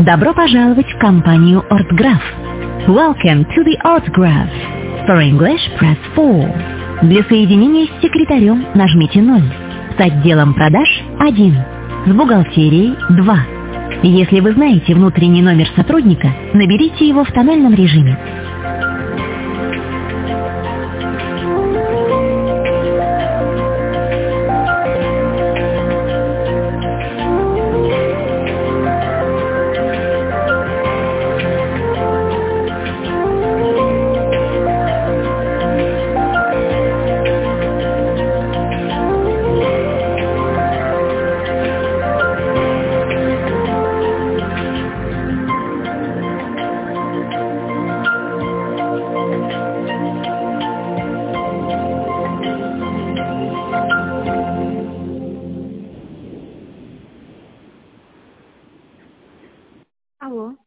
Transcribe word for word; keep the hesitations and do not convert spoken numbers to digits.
Добро пожаловать в компанию Ортграф. Welcome to the Ортграф. For English, press four. Для соединения с секретарем нажмите ноль. С отделом продаж один. С бухгалтерией два. Если вы знаете внутренний номер сотрудника, наберите его в тональном режиме. Алло.